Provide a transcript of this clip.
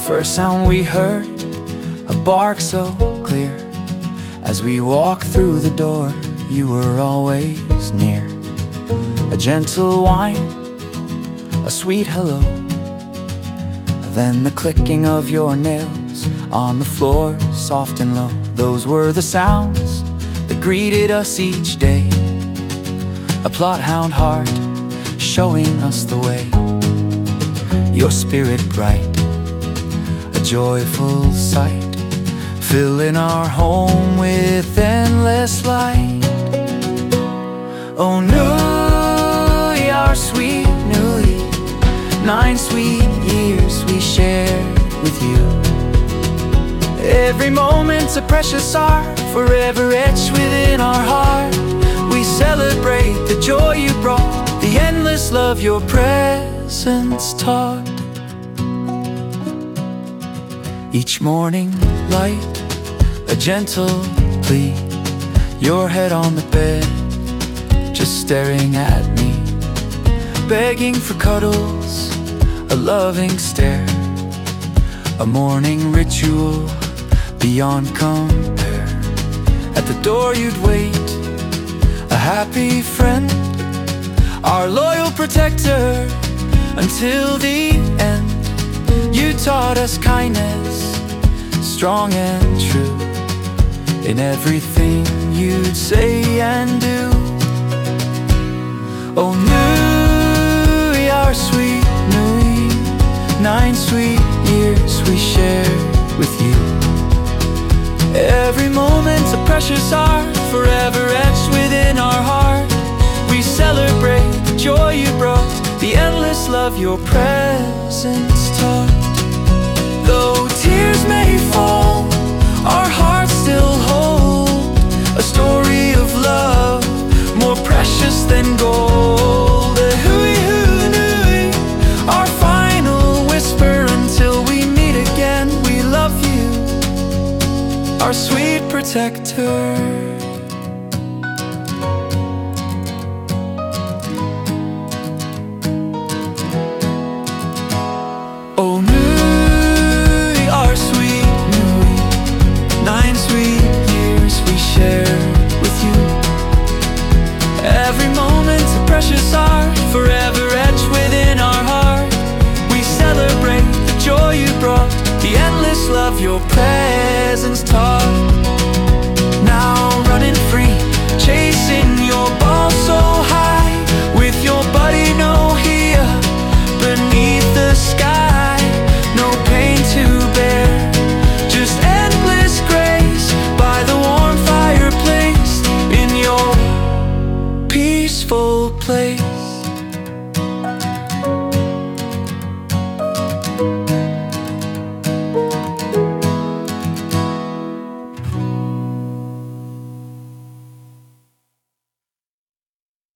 first sound we heard, a bark so clear. As we walked through the door, you were always near. A gentle whine, a sweet hello, then the clicking of your nails on the floor, soft and low. Those were the sounds that greeted us each day. A bloodhound heart showing us the way. Your spirit bright, a joyful sight, filling our home with endless light. Oh, Nui, our sweet Nui, 9 sweet years we shared with you. Every moment's a precious art, forever etched within our heart. We celebrate the joy you brought, the endless love your presence taught. Each morning light, a gentle plea, your head on the bed, just staring at me, begging for cuddles, a loving stare, a morning ritual beyond compare. At the door you'd wait, a happy friend, our loyal protector until the end. You taught us kindness, strong and true, in everything you'd say and do. Oh, Nui, our sweet Nui, 9 sweet years we shared with you. Every moment's a precious art, forever etched within our heart. We celebrate the joy you brought, the endless love your presence taught. Though tears may fall, our hearts still hold a story of love more precious than gold. A hui hui nui, our final whisper until we meet again. We love you, our sweet protector. Oh, Nui, our sweet Nui, 9 sweet years we shared with you. Every moment's a precious art, forever etched within our heart. We celebrate the joy you brought, the endless love your presence taught. Now running free, chasing your ball so high, with your buddy no here beneath the sky. No pain to bear, just endless grace by the warm fireplace in your peaceful place.